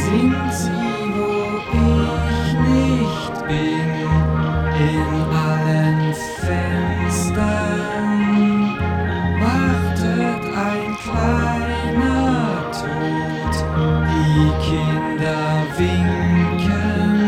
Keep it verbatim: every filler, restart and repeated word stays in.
Sind sie, wo ich nicht bin, in allen Fenstern wartet ein kleiner Tod, die Kinder winken.